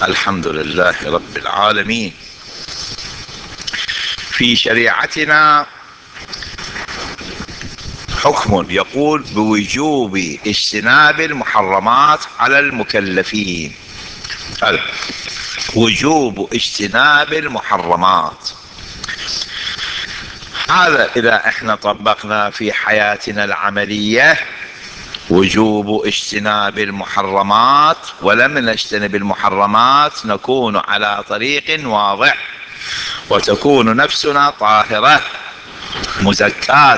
الحمد لله رب العالمين. في شريعتنا حكم يقول بوجوب اجتناب المحرمات على المكلفين. وجوب اجتناب المحرمات، هذا إذا احنا طبقنا في حياتنا العملية وجوب اجتناب المحرمات، ولم نجتنب المحرمات نكون على طريق واضح، وتكون نفسنا طاهرة مزكاة.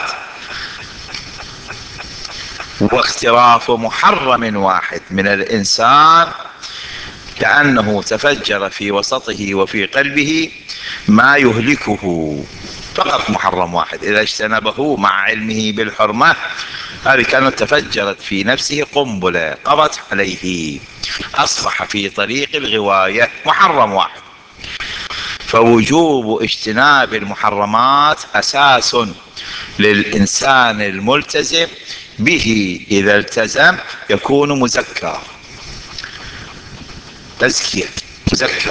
واختراف محرم واحد من الإنسان كأنه تفجر في وسطه وفي قلبه ما يهلكه. فقط محرم واحد إذا اجتنبه مع علمه بالحرمة، هذه كانت تفجرت في نفسه قنبلة قضت عليه، أصبح في طريق الغواية. محرم واحد. فوجوب اجتناب المحرمات أساس للإنسان الملتزم به، إذا التزم يكون مزكى، تزكية مزكى.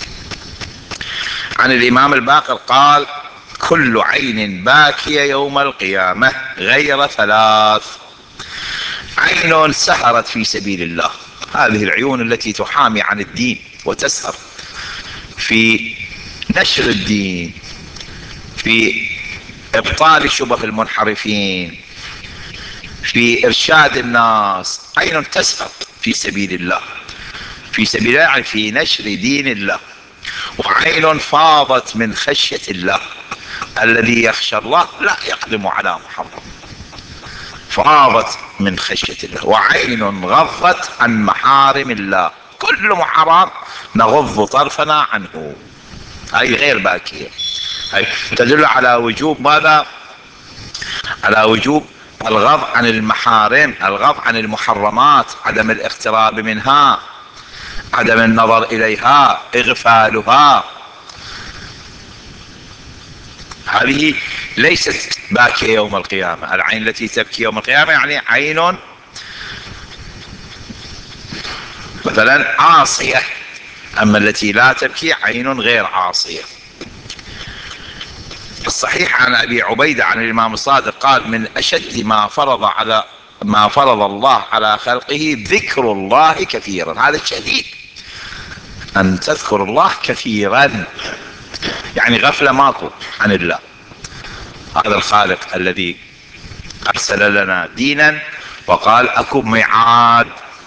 عن الإمام الباقر قال: كل عين باكية يوم القيامة غير ثلاث: عين سهرت في سبيل الله، هذه العيون التي تحامي عن الدين وتسهر في نشر الدين، في إبطال شبه المنحرفين، في إرشاد الناس. عين تسهر في سبيل الله، في سبيل الله يعني في نشر دين الله. وعين فاضت من خشية الله، الذي يخشى الله لا يقدم على محرم، فاضت من خشية الله. وعين غضت عن محارم الله، كل محرم نغض طرفنا عنه، هاي غير باكية. هاي تدل على وجوب ماذا؟ على وجوب الغض عن المحارم، الغض عن المحرمات، عدم الاقتراب منها، عدم النظر إليها، إغفالها. هذه ليست باكية يوم القيامة. العين التي تبكي يوم القيامة يعني عين مثلا عاصية، أما التي لا تبكي عين غير عاصية. الصحيح عن أبي عبيدة عن الإمام الصادق قال: من أشد ما فرض الله على خلقه ذكر الله كثيرا. هذا الشديد، أن تذكر الله كثيرا، يعني غفلة ماكو عن الله. هذا الخالق الذي أرسل لنا دينا وقال: أكو ميعاد.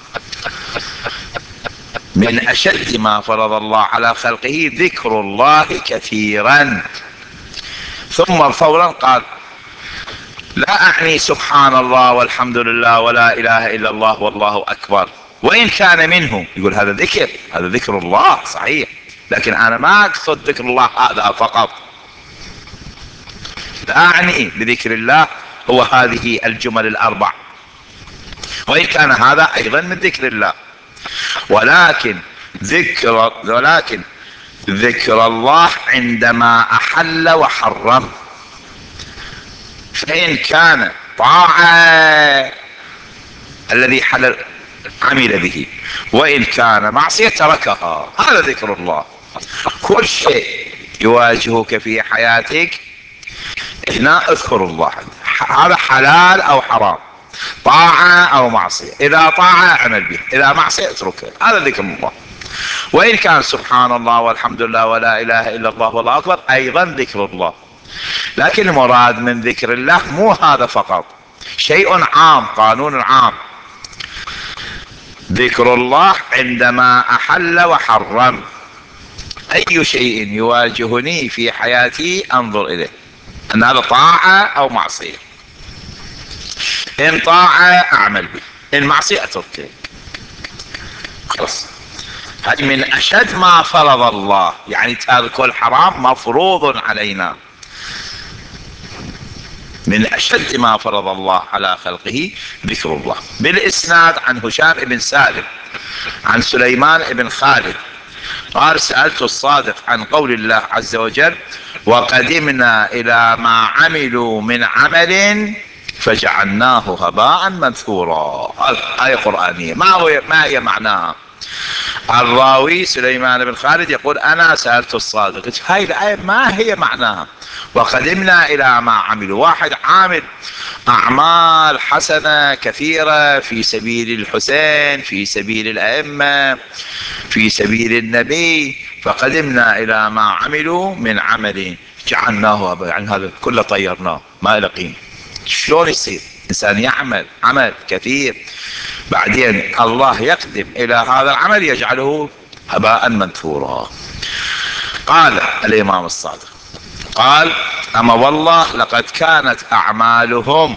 من أشد ما فرض الله على خلقه ذكر الله كثيرا. ثم فورا قال: لا أعني سبحان الله والحمد لله ولا إله إلا الله والله أكبر، وإن كان منه. يقول هذا ذكر، هذا ذكر الله صحيح، لكن أنا ما أقصد ذكر الله هذا فقط. لا أعني بذكر الله هو هذه الجمل الأربع، وإن كان هذا أيضا من ذكر الله، ولكن ذكر الله عندما أحل وحرم. فإن كان طاعة الذي حلل عمل به، وإن كان معصية تركها. هذا ذكر الله. كل شيء يواجهك في حياتك هنا اذكر الله، هذا حلال أو حرام، طاعة أو معصية. إذا طاعة اعمل به، إذا معصية اتركه. هذا ذكر الله. وإن كان سبحان الله والحمد لله ولا إله إلا الله والله أكبر أيضا ذكر الله. لكن المراد من ذكر الله مو هذا فقط، شيء عام، قانون عام. ذكر الله عندما أحل وحرم. أي شيء يواجهني في حياتي أنظر إليه أن هذا طاعة أو معصية. إن طاعة أعمل به، إن معصية أتركه. خلاص. هذه من أشد ما فرض الله، يعني ترك الحرام مفروض علينا. من أشد ما فرض الله على خلقه ذكر الله. بالإسناد عن هشام بن سالم عن سليمان بن خالد قال: سألت الصادق عن قول الله عز وجل: وقدمنا إلى ما عملوا من عمل فجعلناه هباء منثورا. آية قرآنية. ما هي معناها؟ الراوي سليمان بن خالد يقول أنا سألت الصادق هاي الآية ما هي معناها وقدمنا إلى ما عملوا. واحد عامل أعمال حسنة كثيرة في سبيل الحسين، في سبيل الأئمة، في سبيل النبي، فقدمنا إلى ما عملوا من عمل جعلناه يعني هذا كله طيرناه ما له قيمة. شلون يصير إنسان يعمل عمل كثير بعدين الله يقدم إلى هذا العمل يجعله هباء منثورا؟ قال الإمام الصادق قال أما والله لقد كانت أعمالهم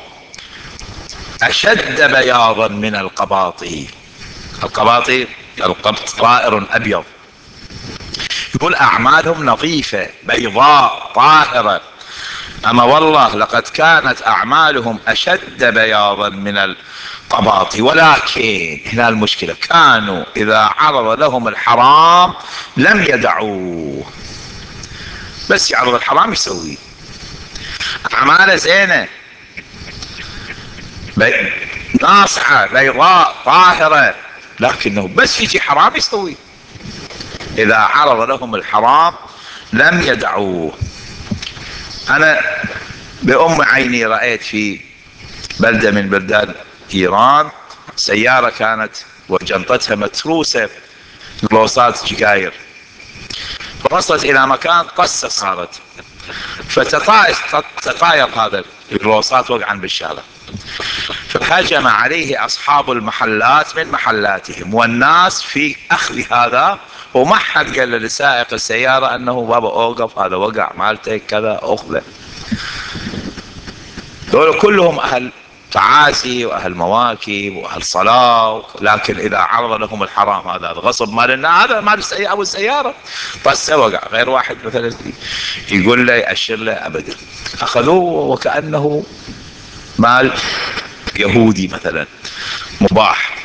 أشد بياضا من القباطي. القباطي القبط طائر أبيض، يقول أعمالهم نظيفة بيضاء طاهرة. أما والله لقد كانت أعمالهم أشد بياضا من القباطي، ولكن هنا المشكلة كانوا إذا عرض لهم الحرام لم يدعوه. بس يعرض الحرام يسويه، أعماله زينة ناصعة بيضاء طاهرة، لكنه بس يجي حرام يسويه. إذا عرض لهم الحرام لم يدعوه. أنا بأم عيني رأيت في بلدة من بلدان إيران سيارة كانت وجنطتها متروسة بلوصات سجاير، فوصلت إلى مكان قصة صارت، فتطاير هذا البلوصات وقعا بالشارع، فهجم عليه أصحاب المحلات من محلاتهم والناس في أخذ هذا، وما حد قال لسائق السيارة أنه بابا أوقف هذا وقع مالتك كذا أخذه. دول كلهم أهل تعاسي وأهل مواكب وأهل صلاة، لكن إذا عرض لهم الحرام هذا غصب مالنا، هذا مال أبو السيارة طسه وقع. غير واحد مثلا يقول له يأشر له أبدا، أخذوه وكأنه مال يهودي مثلا مباح.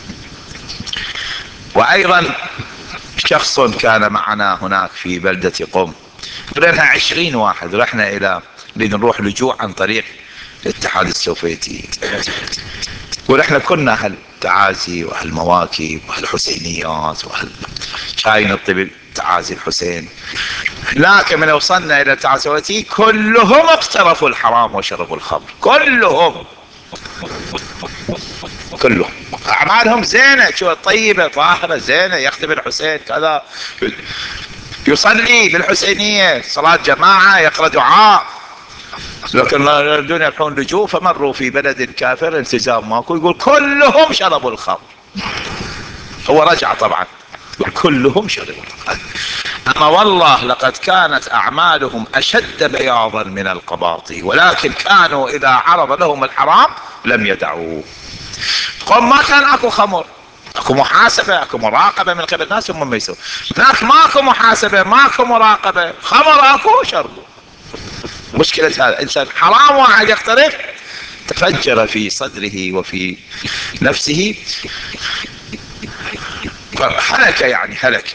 وأيضا شخص كان معنا هناك في بلدة قم، رحنا 20 واحد، رحنا إلى نريد نروح لجوء عن طريق الاتحاد السوفيتي، ونحن كنا أهل تعازي وأهل مواكب وأهل حسينيات وأهل شاي نطبق تعازي الحسين. لكن من وصلنا إلى الاتحاد السوفيتي كلهم اقترفوا الحرام وشربوا الخمر، كلهم أعمالهم زينة شو طيبة طاهرة زينة، يخدم الحسين كذا، يصلي بالحسينية صلاة جماعة، يقرأ دعاء. لكن الدنيا يروحون لجوء فمروا في بلد كافر التزام ماكو، يقول كلهم شربوا الخمر. هو رجع طبعا كلهم شربوا. أما والله لقد كانت أعمالهم أشد بياضا من القباطي، ولكن كانوا إذا عرض لهم الحرام لم يدعوه. قم ما كان أكو خمر، اكو محاسبة اكو مراقبة من قبل الناس، هم ما يسوون. هناك ماكو محاسبة ماكو مراقبة، خمر اكو شربوا. مشكلة هذا انسان حرام واحد يقترف تفجر في صدره وفي نفسه، هلك يعني هلك.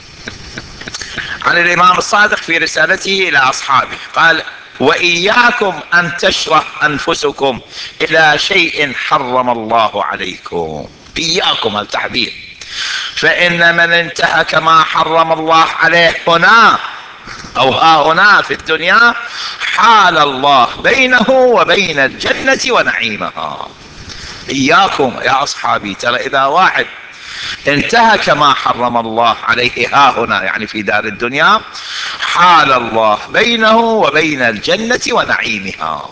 عن الإمام الصادق في رسالته إلى أصحابه قال وإياكم أن تشره أنفسكم إلى شيء حرم الله عليكم. إياكم التحذير، فإن من انتهك ما حرم الله عليه هنا أو ها هنا في الدنيا حال الله بينه وبين الجنة ونعيمها. إياكم يا أصحابي، ترى إذا واحد انتهك ما حرم الله عليه ها هنا يعني في دار الدنيا حال الله بينه وبين الجنة ونعيمها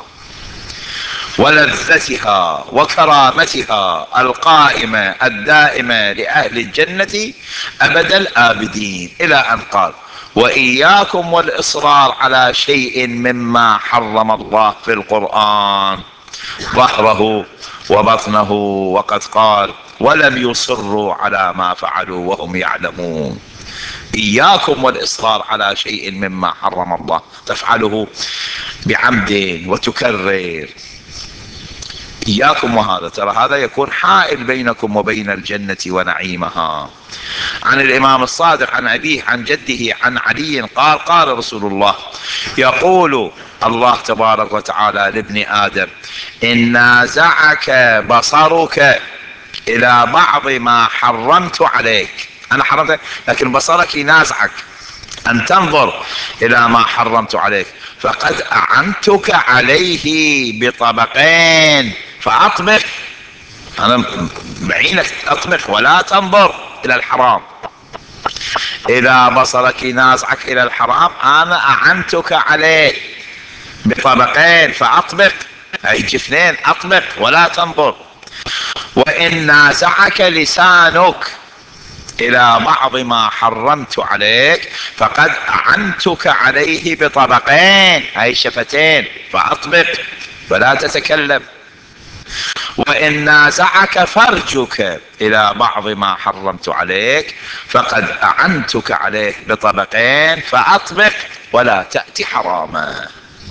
ولذتها وكرامتها القائمة الدائمة لأهل الجنة أبد الآبدين، إلى أن قال وإياكم والإصرار على شيء مما حرم الله في القرآن ظهره وبطنه، وقد قال ولم يصروا على ما فعلوا وهم يعلمون. إياكم والإصرار على شيء مما حرم الله، تفعله بعمد وتكرر، إياكم وهذا، ترى هذا يكون حائل بينكم وبين الجنة ونعيمها. عن الإمام الصادق عن أبيه عن جده عن علي قال قال رسول الله يقول الله تبارك وتعالى لابن آدم إن نازعك بصرك إلى بعض ما حرمت عليك، أنا حرمت، لكن بصرك ينازعك أن تنظر إلى ما حرمت عليك، فقد أعنتك عليه بطبقين فأطبق. أنا بعينك أطبق ولا تنظر إلى الحرام. إذا بصرك ينازعك إلى الحرام أنا أعنتك عليه بطبقين فأطبق، أي جفنين أطبق ولا تنظر. وإن نازعك لسانك إلى بعض ما حرمت عليك فقد أعنتك عليه بطبقين، أي شفتين فأطبق ولا تتكلم. وإن نازعك فرجك إلى بعض ما حرمت عليك فقد أعنتك عليه بطبقين فأطبق ولا تأتي حراما.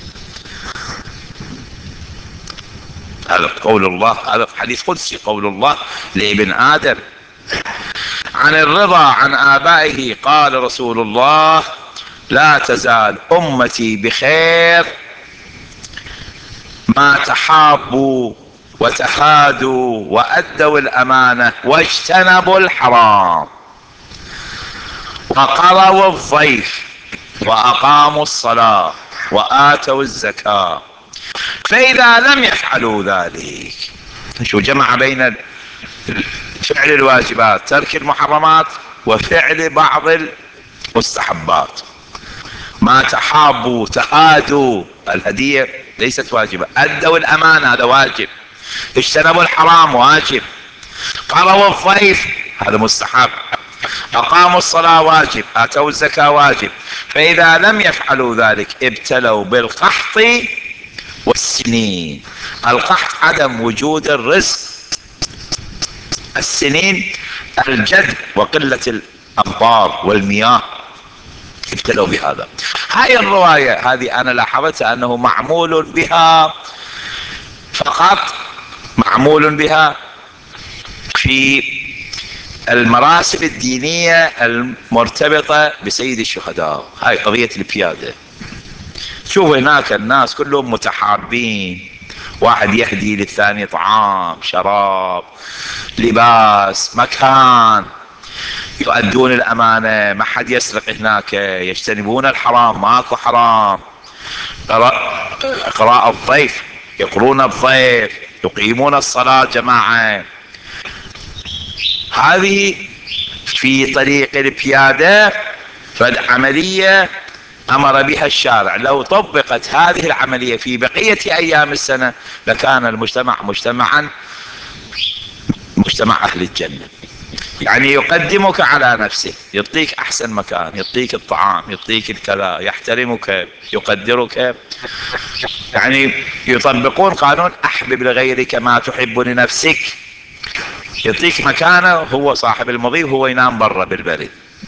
هذا قول الله، هذا حديث قدسي، قول الله لابن آدم. عن الرضا عن آبائه قال رسول الله: لا تزال أمتي بخير ما تحابوا وتهادوا وأدوا الأمانة واجتنبوا الحرام وقروا الضيف وأقاموا الصلاة وآتوا الزكاة. فإذا لم يفعلوا ذلك، شو جمع بين فعل الواجبات، ترك المحرمات، وفعل بعض المستحبات. ما تحابوا تهادوا، الهدية ليست واجبة، أدوا الأمانة هذا واجب، اجتنبوا الحرام واجب، قروا الضيف هذا مستحب، أقاموا الصلاة واجب، آتوا الزكاة واجب. فإذا لم يفعلوا ذلك ابتلوا بالقحط والسنين. القحط عدم وجود الرزق، السنين الجد وقلة الأمطار والمياه، ابتلوا بهذا. هاي الرواية هذه أنا لاحظتها أنه معمول بها فقط، معمول بها في المراسم الدينية المرتبطة بسيد الشهداء. هاي قضية البيادة. شوفوا هناك الناس كلهم متحابين، واحد يهدي للثاني طعام شراب لباس مكان، يؤدون الأمانة، ما حد يسرق هناك، يجتنبون الحرام، ماكو حرام، قراء الضيف، يقرون الضيف، يقيمون الصلاة جماعة. هذه في طريق البيادة، فالعملية أمر بها الشارع. لو طبقت هذه العملية في بقية أيام السنة لكان المجتمع مجتمع أهل الجنة. يعني يقدمك على نفسه، يعطيك أحسن مكان، يعطيك الطعام، يعطيك الكذا، يحترمك، يقدرك. يعني يطبقون قانون أحبب لغيرك ما تحب لنفسك. يعطيك مكانه، هو صاحب المضي وهو ينام برا بالبرد.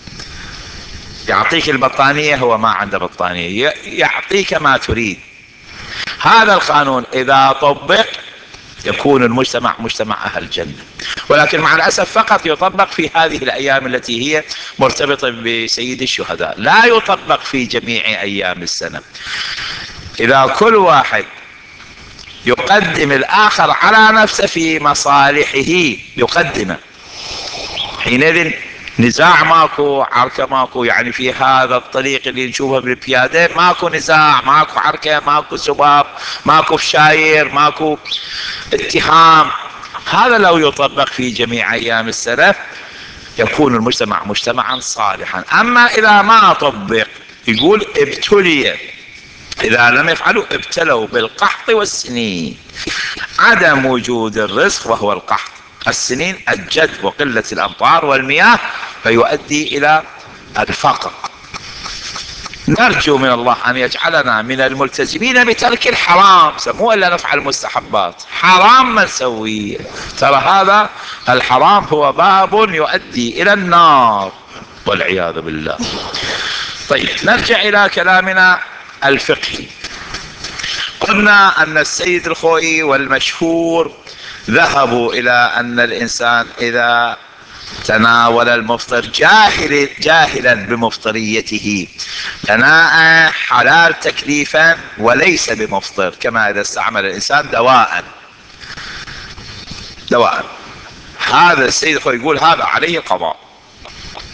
يعطيك البطانية، هو ما عنده بطانية، يعطيك ما تريد. هذا القانون إذا طبق يكون المجتمع مجتمع أهل الجنة. ولكن مع الأسف فقط يطبق في هذه الأيام التي هي مرتبطة بسيد الشهداء، لا يطبق في جميع أيام السنة. إذا كل واحد يقدم الآخر على نفسه في مصالحه يقدمه، حينئذ نزاع ماكو، عركة ماكو. يعني في هذا الطريق اللي نشوفه بالبيادة ماكو نزاع، ماكو عركة، ماكو سباب، ماكو فشاير، ماكو اتهام. هذا لو يطبق في جميع أيام السنة يكون المجتمع مجتمعا صالحا. أما إذا ما طبق يقول ابتلي، إذا لم يفعلوا ابتلوا بالقحط والسنين. عدم وجود الرزق وهو القحط، السنين الجد وقلة الأمطار والمياه، فيؤدي إلى الفقر. نرجو من الله أن يجعلنا من الملتزمين بترك الحرام، مو إلا نفعل المستحبات، حرام ما نسويه. ترى هذا الحرام هو باب يؤدي إلى النار والعياذ بالله. طيب نرجع إلى كلامنا الفقهي. قلنا أن السيد الخوئي والمشهور ذهبوا إلى أن الإنسان إذا تناول المفطر جاهلا بمفطريته ثناء حلال تكليفا وليس بمفطر، كما إذا استعمل الإنسان دواء. هذا السيد الخوئي يقول هذا عليه القضاء.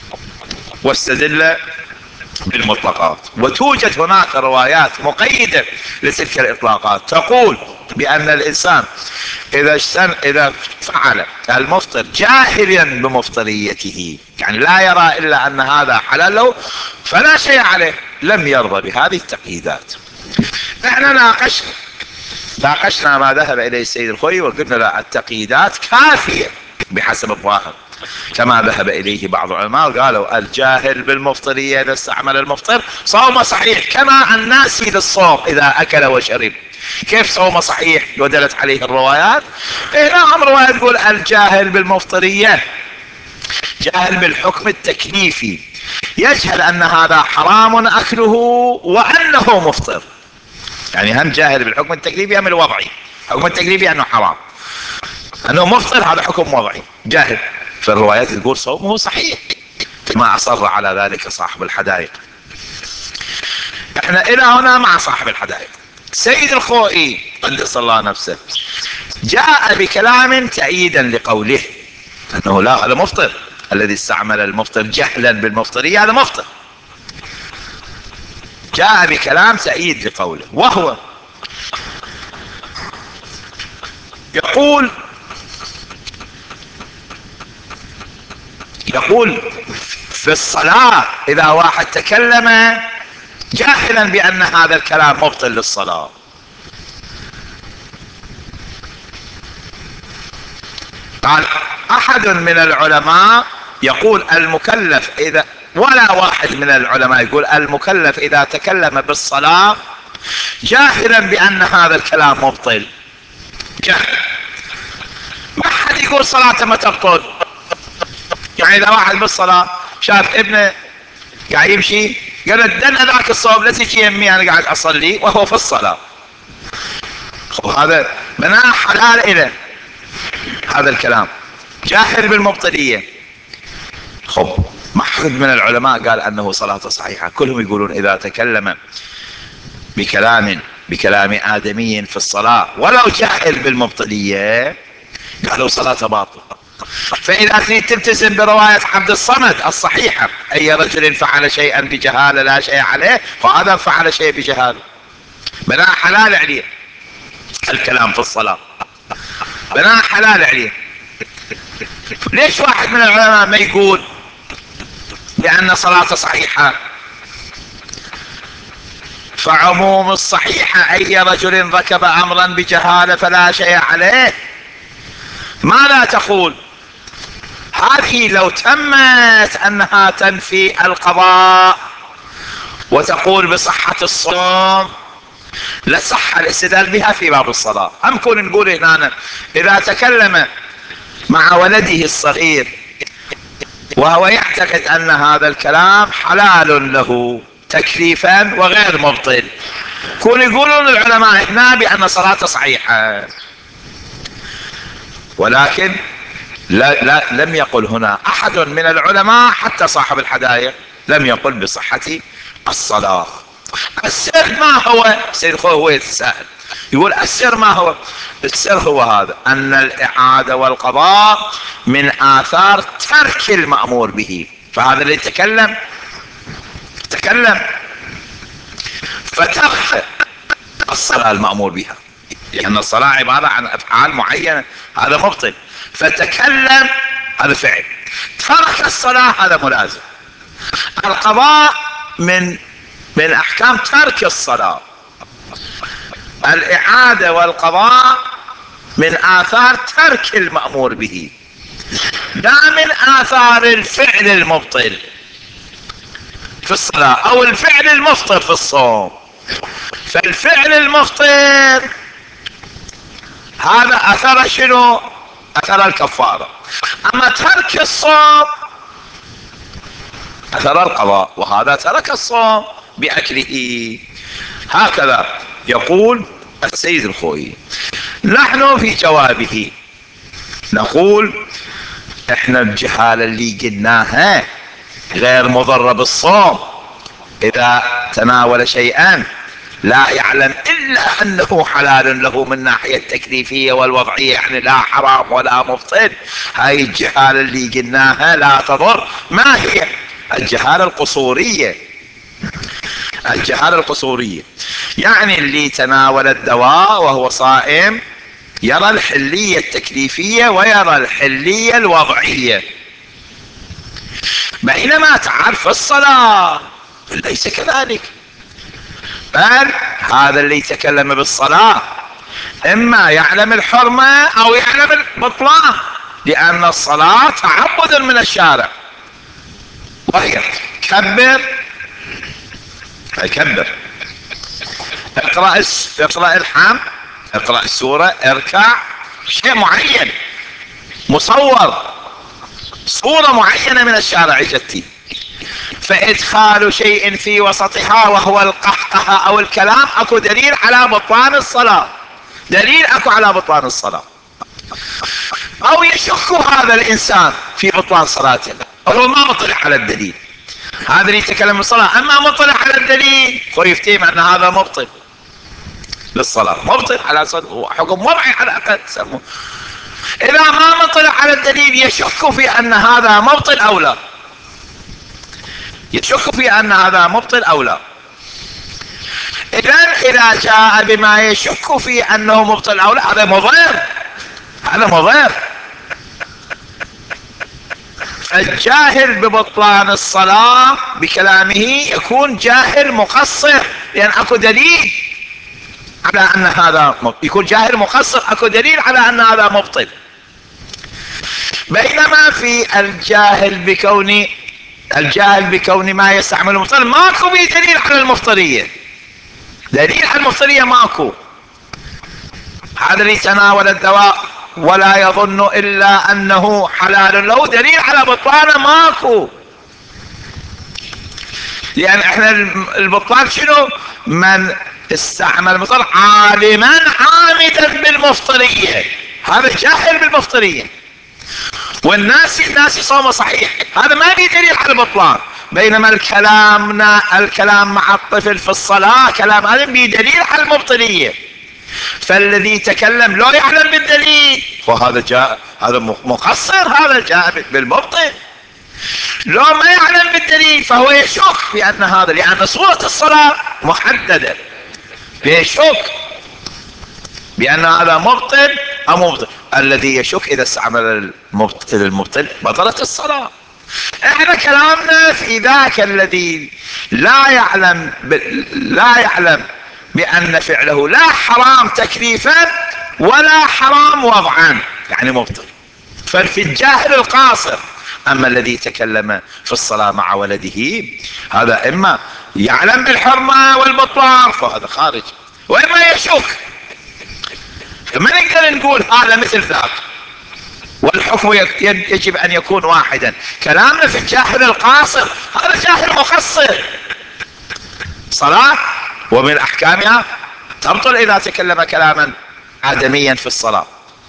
واستدل بالمطلقات. وتوجد هناك روايات مقيدة لتلك الإطلاقات تقول بأن الإنسان إذا فعل المفطر جاهلا بمفطريته، يعني لا يرى إلا أن هذا حلال له، فلا شيء عليه، لم يرضى بهذه التقييدات. نحن ناقشنا ما ذهب إليه السيد الخوئي وقلنا لا، التقييدات كافية بحسب الظاهر، كما ذهب إليه بعض العلماء قالوا الجاهل بالمفطرية إذا استعمل المفطر صوم صحيح، كما الناسي للصوم إذا أكل وشرب. كيف صوم صحيح ودلت عليه الروايات؟ نعم، رواية تقول الجاهل بالمفطرية جاهل بالحكم التكليفي، يجهل أن هذا حرام أكله وأنه مفطر، يعني هم جاهل بالحكم التكليفي هم الوضعي. الحكم التكليفي أنه حرام، أنه مفطر هذا حكم وضعي، جاهل. فالروايات تقول صومه صحيح، كما أصر على ذلك صاحب الحدائق. احنا إلى هنا مع صاحب الحدائق. سيد الخوئي قدس الله نفسه جاء بكلام تأييدا لقوله أنه لا، هذا مفطر، الذي استعمل المفطر جهلا بالمفطرية هذا مفطر. جاء بكلام تأييد لقوله، وهو يقول في الصلاة إذا واحد تكلم جاهلا بأن هذا الكلام مبطل للصلاة، قال أحد من العلماء يقول المكلف إذا، ولا واحد من العلماء يقول المكلف إذا تكلم بالصلاة جاهلا بأن هذا الكلام مبطل، جاهل. ما حد يقول صلاته ما تبطل. يعني إذا واحد بالصلاة شاف ابنه قاعد يمشي قال دن ذاك الصوب لا تجي يمي أنا قاعد أصلي وهو في الصلاة، هذا بناء حلال إله، هذا الكلام جاهل بالمبطلية. خب ما حد من العلماء قال أنه صلاته صحيحة، كلهم يقولون إذا تكلم بكلام آدمي في الصلاة ولو جاهل بالمبطلية قالوا صلاته باطلة. فإذا تريد تلتزم برواية عبد الصمد الصحيحة أي رجل فعل شيئا بجهالة لا شيء عليه، فهذا فعل شيء بجهالة بناء حلال عليه الكلام في الصلاة، بناء حلال عليه. ليش واحد من العلماء ما يقول بأن صلاته صحيحة؟ فعموم الصحيحة أي رجل ركب أمرا بجهالة فلا شيء عليه. ماذا تقول؟ هذه لو تمت أنها تنفي القضاء وتقول بصحة الصوم لصح الاستدلال بها في باب الصلاة. هم كون نقول هنا إذا تكلم مع ولده الصغير وهو يعتقد أن هذا الكلام حلال له تكليفا وغير مبطل، كون يقولون العلماء هنا بأن صلاته صحيحة، ولكن لا لم يقل هنا أحد من العلماء حتى صاحب الحدائق لم يقل بصحة الصلاة. السر ما هو؟ سيد هو يتساءل يقول السر ما هو؟ السر هو هذا، أن الإعادة والقضاء من آثار ترك المأمور به. فهذا اللي تكلم فترك الصلاة المأمور بها، لأن الصلاة عبارة عن أفعال معينة، هذا مبطل. فتكلم هذا فعل، ترك الصلاة هذا ملازم. القضاء من أحكام ترك الصلاة، الإعادة والقضاء من آثار ترك المأمور به، لا من آثار الفعل المبطل في الصلاة أو الفعل المفطر في الصوم. فالفعل المفطر هذا أثر شنو؟ أثر الكفارة. أما ترك الصوم أثر القضاء، وهذا ترك الصوم بأكله. هكذا يقول السيد الخوئي. نحن في جوابه نقول احنا الجهالة اللي قلناها غير مضرة بالصوم إذا تناول شيئا لا يعلم إلا أنه حلال له من ناحية التكليفية والوضعية، يعني لا حرام ولا مبطل. هاي الجهالة اللي قلناها لا تضر. ما هي؟ الجهالة القصورية. الجهالة القصورية يعني اللي تناول الدواء وهو صائم يرى الحلية التكليفية ويرى الحلية الوضعية، بينما تعرف الصلاة ليس كذلك، بل هذا اللي يتكلم بالصلاة إما يعلم الحرمة أو يعلم البطلان، لأن الصلاة تعبد من الشارع، وهي كبر اقرأ الحمد، اقرأ السورة، اركع، شيء معين مصور، صورة معينة من الشارع جتي، فإدخال شيء في وسطها وهو القهقه أو الكلام أكو دليل على بطلان الصلاة، دليل أكو على بطلان الصلاة، أو يشك هذا الإنسان في بطلان صلاته، هو ما مطلع على الدليل، هذا اللي يتكلم بالصلاة أما مطلع على الدليل فيفتهم أن هذا مبطل للصلاة، مبطل على حكم وضعي على الأقل سموه. إذا ما مطلع على الدليل يشك في أن هذا مبطل أو لا، يشك في أن هذا مبطل أو لا. إذا جاء بما يشك في أنه مبطل أو لا هذا مضر، هذا مضر. الجاهل ببطلان الصلاة بكلامه يكون جاهل مقصر، لأن أكو دليل على أن هذا يكون جاهل مقصر، أكو دليل على أن هذا مبطل. بينما في الجاهل بكون ما يستعمل المفطر ماكو به دليل على المفطرية، دليل على المفطرية ماكو. هذا اللي تناول الدواء ولا يظن إلا أنه حلال له دليل على بطلانه ماكو، لأن احنا البطلان شنو؟ من استعمل المفطر عالما عامدا بالمفطرية، هذا جاهل بالمفطرية، والناس صومه صحيح، هذا ما في دليل على البطلان. بينما الكلام مع الطفل في الصلاة كلام هذا بدليل على المبطلية، فالذي تكلم لا يعلم بالدليل وهذا هذا مقصر، هذا جاء بالمبطل. لو ما يعلم بالدليل فهو يشك بأن هذا، لأن صورة الصلاة محددة، يشك بأن هذا مبطل أو مبطل. الذي يشك إذا استعمل المبطل بطلت الصلاة. احنا كلامنا في ذاك الذي لا يعلم بأن فعله لا حرام تكليفا ولا حرام وضعا، يعني مبطل، ففي الجاهل القاصر. أما الذي تكلم في الصلاة مع ولده هذا إما يعلم بالحرمة والبطلان فهذا خارج، وإما يشك، ما نقدر نقول هذا مثل ذاك، والحكم يجب أن يكون واحدا. كلامنا في الجاهل القاصر، هذا جاهل مقصر، صلاة ومن أحكامها تبطل إذا تكلم كلاما آدميا في الصلاة.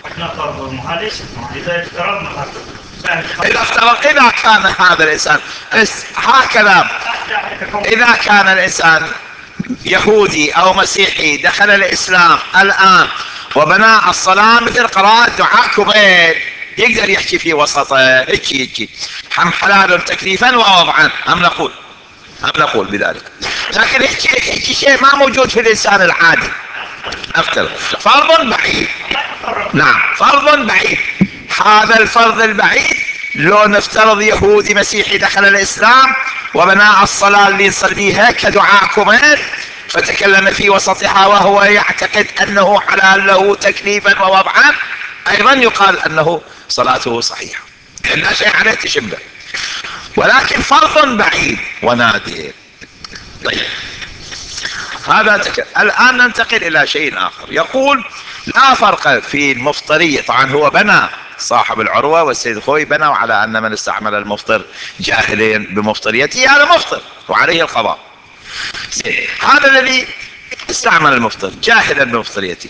إذا كان هذا الإنسان هكذا، إذا كان الإنسان يهودي أو مسيحي دخل الإسلام الآن وبنى الصلاة مثل قراءة دعاء كبير يقدر يحكي في وسطه هيك هم حلال تكليفا ووضعا، هم نقول بذلك، لكن هيك شيء ما موجود في الإنسان العادي. فرض بعيد، نعم فرض بعيد. هذا الفرض البعيد لو نفترض يهودي مسيحي دخل الإسلام وبنى الصلاة اللي نصليها كدعاء كبير فتكلم في وسطها وهو يعتقد أنه حلال له تكليفا ووضعا، أيضا يقال أنه صلاته صحيحة، لا شيء عليه تشبه، ولكن فرض بعيد ونادر. طيب الآن ننتقل إلى شيء آخر، يقول لا فرق في المفطرية. طبعا هو بنى صاحب العروة والسيد خوي بنوا على أن من استعمل المفطر جاهلين بمفطريته هذا مفطر وعليه القضاء. هذا الذي استعمل المفطر جاهلا بمفطريته،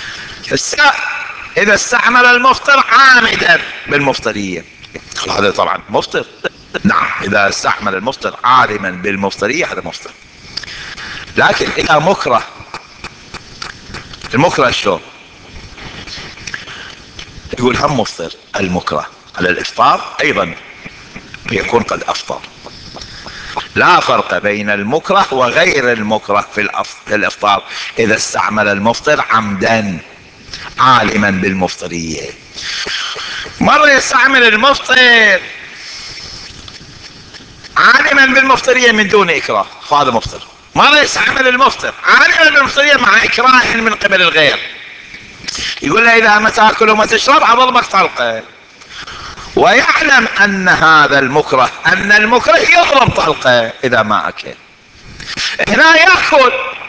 إذا استعمل المفطر عامدا بالمفطرية هذا طبعا مفطر. نعم إذا استعمل المفطر عالما بالمفطرية هذا مفطر. لكن إذا مكره، المكره شلون؟ يقول هم مفطر، المكره على الإفطار أيضا يكون قد أفطر، لا فرق بين المكره وغير المكره في الافطار اذا استعمل المفطر عمدا عالما بالمفطرية. مرة يستعمل المفطر عالما بالمفطرية من دون اكراه، هذا مفطر. مرة يستعمل المفطر عالما بالمفطرية مع اكراه من قبل الغير، يقول له اذا ما تاكل وما تشرب اضربك طلقة، ويعلم ان هذا المكره، ان المكره يضرب طلقة اذا ما اكل. هنا ياكل،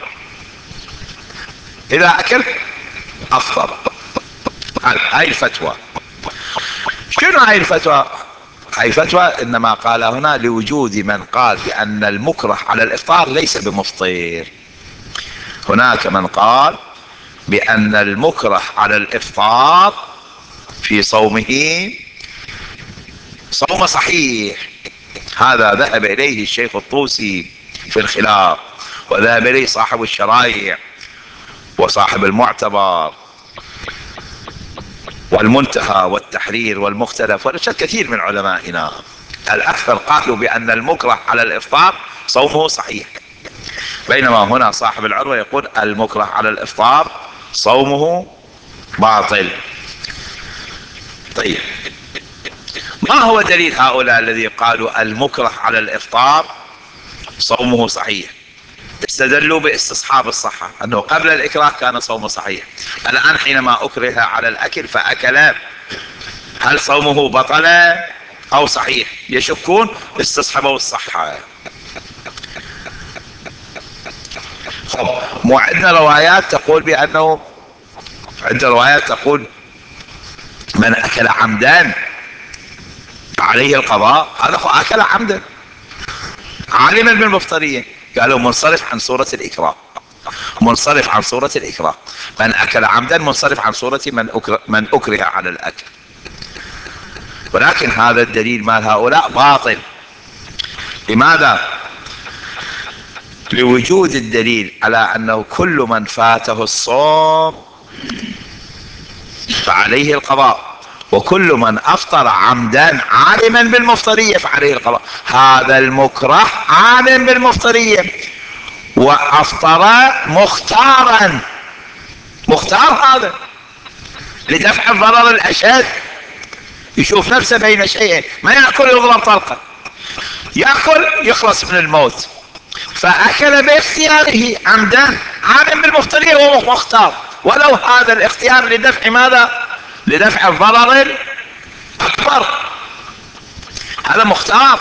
اذا اكل افطر. هاي الفتوى. شنو هاي الفتوى؟ هاي فتوى انما قال هنا لوجود من قال بان المكره على الافطار ليس بمفطر. هناك من قال بان المكره على الافطار في صومه صوم صحيح. هذا ذهب اليه الشيخ الطوسي في الخلاف، وذهب اليه صاحب الشرائع وصاحب المعتبر والمنتهى والتحرير والمختلف، ونشد كثير من علمائنا. الاكثر قالوا بان المكره على الافطار صومه صحيح، بينما هنا صاحب العروة يقول المكره على الافطار صومه باطل. طيب، ما هو دليل هؤلاء الذي قالوا المكره على الافطار صومه صحيح؟ استدلوا باستصحاب الصحة، انه قبل الاكراه كان صومه صحيح، الان حينما اكره على الاكل فاكل، هل صومه بطل او صحيح؟ يشكون، استصحبوا الصحة. طب مو عندنا روايات تقول بانه، عندنا روايات تقول من اكل عمدا عليه القضاء، هذا اكل عمدا عالما بالمفطرية، قالوا منصرف عن صورة الاكراه، منصرف عن صورة الاكراه، من اكل عمدا منصرف عن صورة من اكره على الاكل. ولكن هذا الدليل مال هؤلاء باطل. لماذا؟ لوجود الدليل على انه كل من فاته الصوم فعليه القضاء، وكل من افطر عمدا عالما بالمفطرية فعليه القضاء. هذا المكره عالم بالمفطرية وافطر مختارا، مختار هذا لدفع الضرر الاشد، يشوف نفسه بين شيئين، ما ياكل يضرب طلقة، ياكل يخلص من الموت، فاكل باختياره عمدا عالم بالمفطرية وهو مختار، ولو هذا الاختيار لدفع ماذا؟ لدفع الضرر الاكبر، هذا مختار.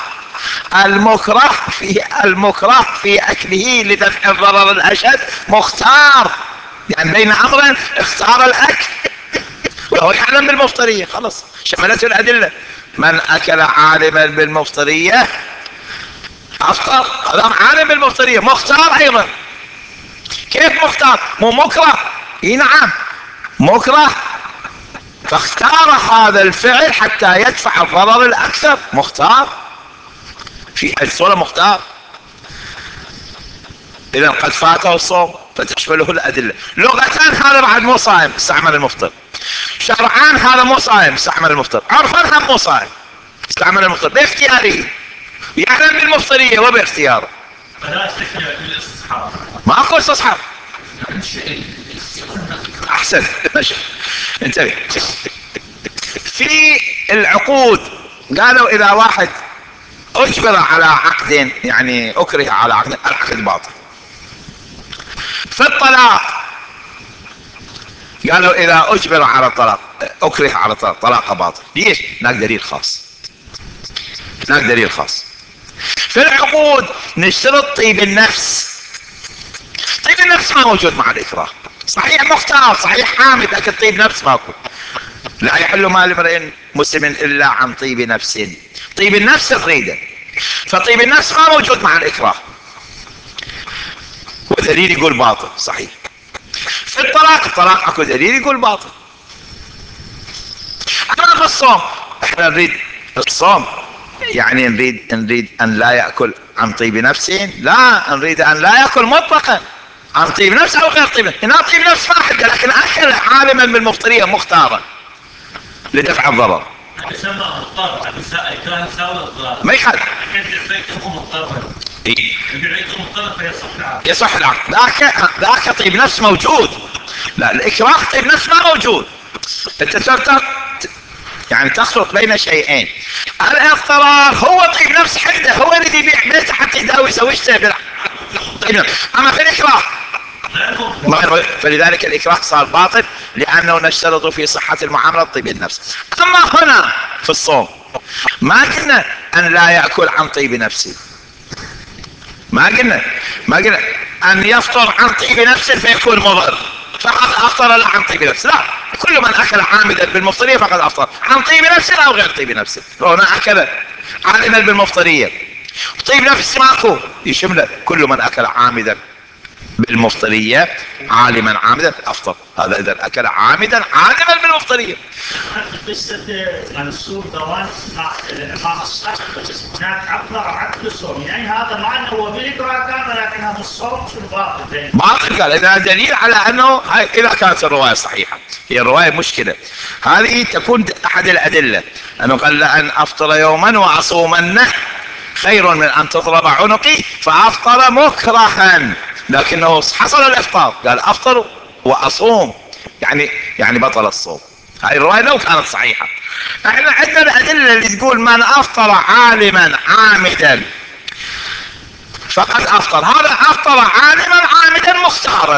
المكره في اكله لدفع الضرر الاشد مختار، يعني بين امرين اختار الاكل وهو يعلم بالمفطرية، خلص شملته الادلة. من اكل عالما بالمفطرية افطر، هذا عالم بالمفطرية مختار ايضا. كيف مختار؟ مو مكره، اي نعم مكره، فاختار هذا الفعل حتى يدفع الضرر الاكثر، مختار في الصورة مختار. اذا قد فاته الصوم فتشمله الادلة. لغتان هذا بعد مو صائم استعمل المفطر، شرعان هذا مو صائم استعمل المفطر، عرفا هم مو صائم استعمل المفطر باختياره، يعلم بالمفطرية وباختياره. ما اكو استصحاب. احسن ماشي، انتبه. في العقود قالوا اذا واحد اجبر على عقد، يعني اكره على عقد، العقد باطل. في الطلاق قالوا اذا اجبر على الطلاق، اكره على الطلاق، طلاقه باطل. ليش؟ هناك دليل خاص، هناك دليل خاص. في العقود نشترط طيب النفس، طيب النفس ما موجود مع الاكراه، صحيح مختار صحيح حامد، لكن طيب نفس ماكو. لا يحل مال امرئ مسلم الا عن طيب نفس، طيب النفس تريده، فطيب النفس ما موجود مع الاكراه، ودليل يقول باطل صحيح. في الطلاق اكو دليل يقول باطل. اما في الصوم احنا نريد الصوم، يعني نريد ان لا ياكل عن طيب نفسه، لا نريد ان لا ياكل مطلقا عن طيب نفس او غير طيب نفس. هنا طيب نفس ما حد، لكن اكل عالما بالمفطرية مختارا لدفع الضرر. يسمى مضطر، اكراه يساوي اضرار، ما يخالف. مضطر. إيه؟ يصح العقد. ذاك طيب نفس موجود. لا، الإكراه طيب نفس ما موجود. انت يعني تخلط بين شيئين. الاضطرار هو طيب نفس حده، هو اللي يبيع بيته حتى يداوي يسوي اشتري. طيب اما في الإكراه، فلذلك الإكراه صار باطل، لأنه نشترط في صحة المعاملة طيب النفس. أما هنا في الصوم ما قلنا أن لا يأكل عن طيب نفسه، ما قلنا أن يفطر عن طيب نفسه فيكون مضر فقد أفطر لا عن طيب نفسه. لا، كل من أكل عامدا بالمفطرية فقد أفطر عن طيب نفسه أو غير طيب نفسه. هنا أكل عامدا بالمفطرية، طيب نفس ماكو يشمله كل من أكل عامدا بالمفطرية عالما عامدا افطر. هذا اذا اكل عامدا عالما بالمفطرية. قصة منصور دوان مع الصح هناك عقد عقد الصوم، يعني هذا معنى هو بالإكراه كان، ولكن هذا الصوم في الباطل. باطل قال إذا دليل على أنه إذا كانت الرواية صحيحة. هي الرواية مشكلة، هذه تكون أحد الأدلة أنه قال لأن أفطر يوما وأصومنه خير من أن تضرب عنقي، فأفطر مكرها لكنه حصل الإفطار، قال أفطر وأصوم، يعني بطل الصوم. هاي الرواية لو كانت صحيحة. احنا عندنا الأدلة اللي تقول من أفطر عالما عامدا فقد أفطر، هذا أفطر عالما عامدا مختارا،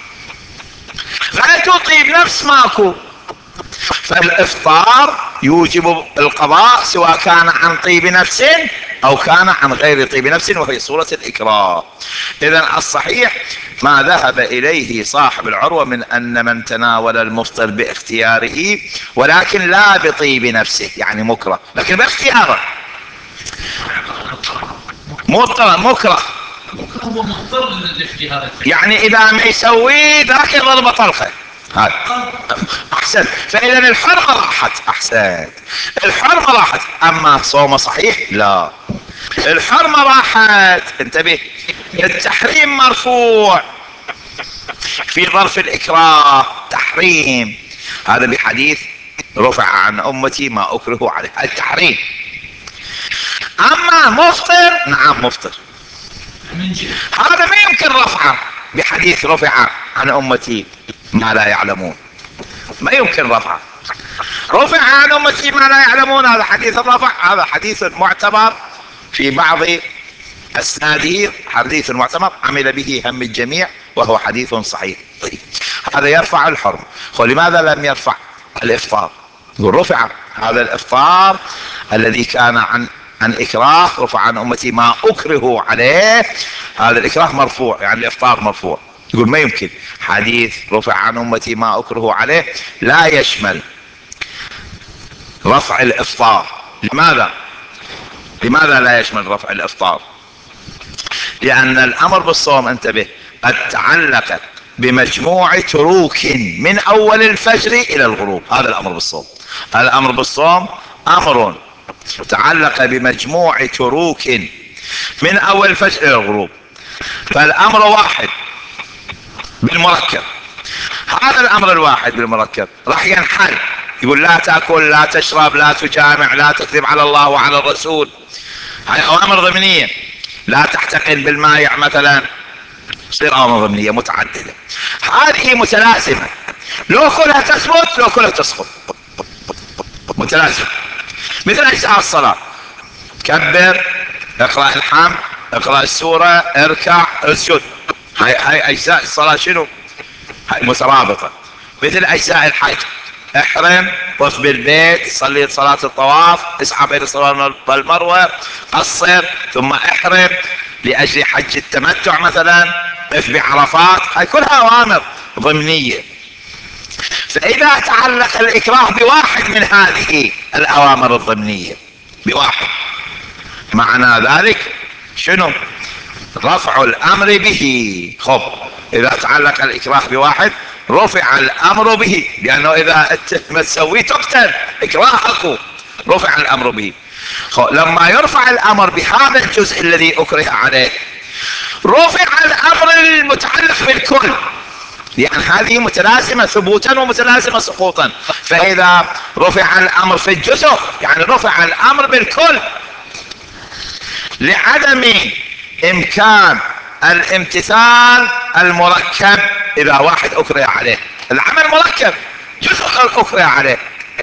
لا تطيب نفس ماكو. فالإفطار يوجب القضاء سواء كان عن طيب نفس أو كان عن غير طيب نفس، وهي صورة الإكراه. إذن الصحيح ما ذهب إليه صاحب العروة من أن من تناول المفطر باختياره ولكن لا بطيب نفسه، يعني مكره لكن باختياره، مكره هو مضطر للاجتهاد، يعني إذا ما يسوي ذاك ضربة طلقة. هذا احسن. فاذا الحرمه راحت، احسن، الحرمه راحت. اما صومه صحيح لا، الحرمه راحت. انتبه، التحريم مرفوع في ظرف الاكراه، تحريم هذا بحديث رفع عن امتي ما اكره عليه، التحريم. اما مفطر، نعم مفطر، هذا ما يمكن رفعه بحديث رفع عن امتي ما لا يعلمون، ما يمكن رفعه. رفع عن امتي ما لا يعلمون، هذا حديث الرفع، هذا حديث معتبر في بعض اسناده، حديث معتبر عمل به هم الجميع وهو حديث صحيح. طيب هذا يرفع الحرم، ولماذا لم يرفع الافطار؟ يقول رفع هذا الافطار الذي كان عن اكراه، رفع عن امتي ما اكره عليه، هذا الاكراه مرفوع، يعني الافطار مرفوع. يقول ما يمكن، حديث رفع عن امتي ما اكره عليه لا يشمل رفع الافطار. لماذا لا يشمل رفع الافطار؟ لان الامر بالصوم، انتبه، قد تعلق بمجموع تروك من اول الفجر الى الغروب. هذا الامر بالصوم، الامر بالصوم امر تعلق بمجموع تروك من اول الفجر الى الغروب، فالامر واحد بالمركب. هذا الامر الواحد بالمركب راح ينحل، يقول لا تاكل، لا تشرب، لا تجامع، لا تكذب على الله وعلى الرسول، هاي اوامر ضمنيه. لا تحتقن بالمايع مثلا، تصير اوامر ضمنيه متعدده، هذه متلازمه، لو كلها تثبت لو كلها تسقط، متلازمه. مثل اجزاء الصلاه، كبر، اقرا الحمد، اقرا السوره، اركع، اسجد، هاي اجزاء الصلاه شنو؟ هاي مترابطه. مثل اجزاء الحج، احرم، طف بالبيت، صلي صلاة الطواف، اسعى بين الصفا والمروة، قصر، ثم احرم لاجل حج التمتع مثلا، اف بعرفات، هاي كلها اوامر ضمنية. فاذا تعلق الاكراه بواحد من هذه الاوامر الضمنية، بواحد، معنى ذلك شنو؟ رفع الامر به. خب اذا تعلق الاكراه بواحد رفع الامر به، لانه اذا انت ما تسويه تقتل، اكراهك رفع الامر به. لما يرفع الامر بهذا الجزء الذي اكره عليه رفع الامر المتعلق بالكل، لان هذه متلازمه ثبوتا ومتلازمه سقوطا. فاذا رفع الامر في الجزء يعني رفع الامر بالكل، لعدم امكان الامتثال المركب اذا واحد اكره عليه، العمل مركب جزء اكره عليه.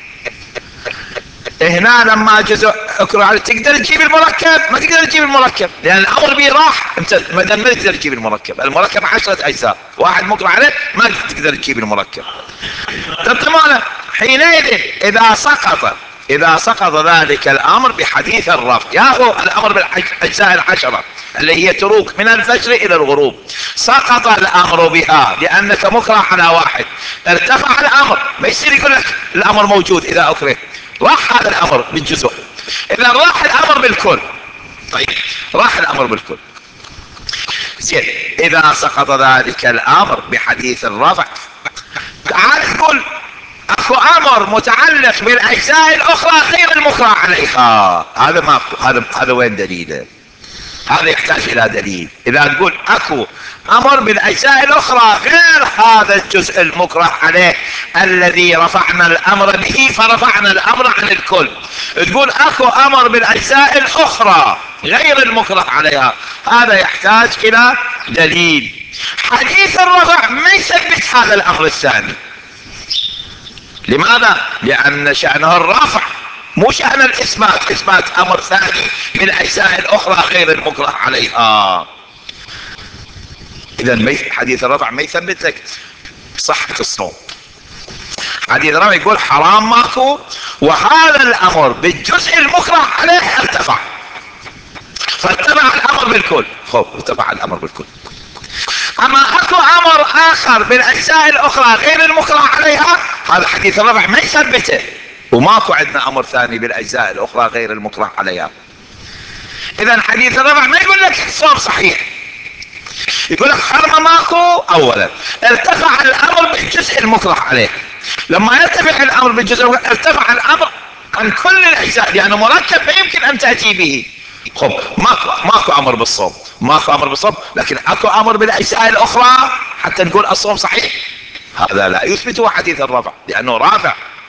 هنا لما جزء اكره عليه تقدر تجيب المركب؟ ما تقدر تجيب المركب لان الامر به راح، انت ما تقدر تجيب المركب. المركب 10 اجزاء، واحد مكره عليه ما تقدر تجيب المركب. تمام. حينئذ اذا سقط ذلك الامر بحديث الرفع، ياهو الامر بالاجزاء 10 اللي هي تروك من الفجر الى الغروب، سقط الامر بها لانك مكره على واحد، ارتفع الامر، ما يصير يقول لك الامر موجود اذا اكره، راح هذا الامر بالجزء، اذا راح الامر بالكل. طيب راح الامر بالكل. زين، اذا سقط ذلك الامر بحديث الرفع، تعال تقول اكو امر متعلق بالاجزاء الاخرى غير المكره عليها، هذا ما هذا وين دليله؟ هذا يحتاج الى دليل. اذا تقول اكو امر بالاجزاء الاخرى غير هذا الجزء المكره عليه الذي رفعنا الامر به، فرفعنا الامر عن الكل، تقول اكو امر بالاجزاء الاخرى غير المكره عليها، هذا يحتاج الى دليل. حديث الرفع ما يثبت هذا الامر الثاني. لماذا؟ لان شأنه الرفع مو شأن الاثبات، اثبات امر ثاني من الاجزاء الاخرى غير المكره عليها. اذا حديث الرفع ما يثبت لك صحة الصوم. حديث الرفع يقول حرام ماكو، وهذا الامر بالجزء المكره عليه ارتفع، فارتفع الامر بالكل، ارتفع الامر بالكل. اما اكو امر اخر بالاجزاء الاخرى غير المكره عليها، هذا حديث الرفع ما يثبته، وماكو عندنا امر ثاني بالاجزاء الاخرى غير المكره عليها. اذا حديث الرفع ما يقول لك الصوم صحيح، يقول لك حرمه ماكو. اولا ارتفع الامر بالجزء المكره عليه، لما يرتفع الامر بالجزء ارتفع الامر عن كل الاجزاء لانه مركب فيمكن ان تاتي به. ماكو امر بالصوم، ماكو امر بالصوم، لكن اكو امر بالاجزاء الاخرى حتى نقول الصوم صحيح، هذا لا يثبته حديث الرفع لانه رافع.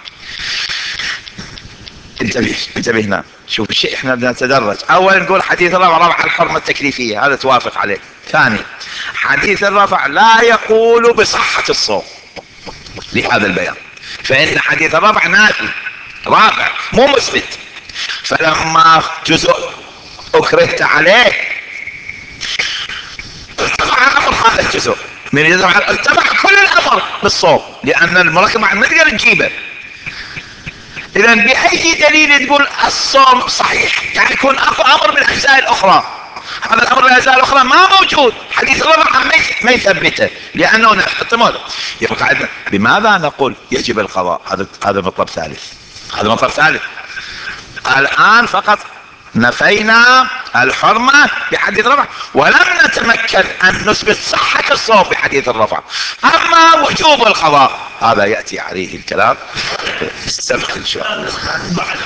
انتبه هنا، شوف الشيء احنا بدنا نتدرج. اولا نقول حديث الرفع رفع الحرمه التكليفيه، هذا توافق عليه. ثاني، حديث الرفع لا يقول بصحه الصوم لهذا البيان، فان حديث الرفع نافي رافع مو مثبت، فلما جزء اكرهت عليه ارتفع الامر هذا الجزء من ارتفع كل الامر بالصوم لان المركب ما تقدر تجيبه. اذا باي دليل تقول الصوم صحيح؟ يعني يكون اكو امر بالاجزاء الاخرى، هذا الامر بالاجزاء الاخرى ما موجود، حديث الرفع ما يثبته لانه احتمال. يبقى عندنا بماذا نقول يجب القضاء؟ هذا مطلب ثالث، هذا مطلب ثالث. الان فقط نفينا الحرمة بحديث الرفع ولم نتمكن ان نثبت صحة الصوم بحديث الرفع. اما وجوب القضاء هذا يأتي عليه الكلام في السبق ان شاء الله.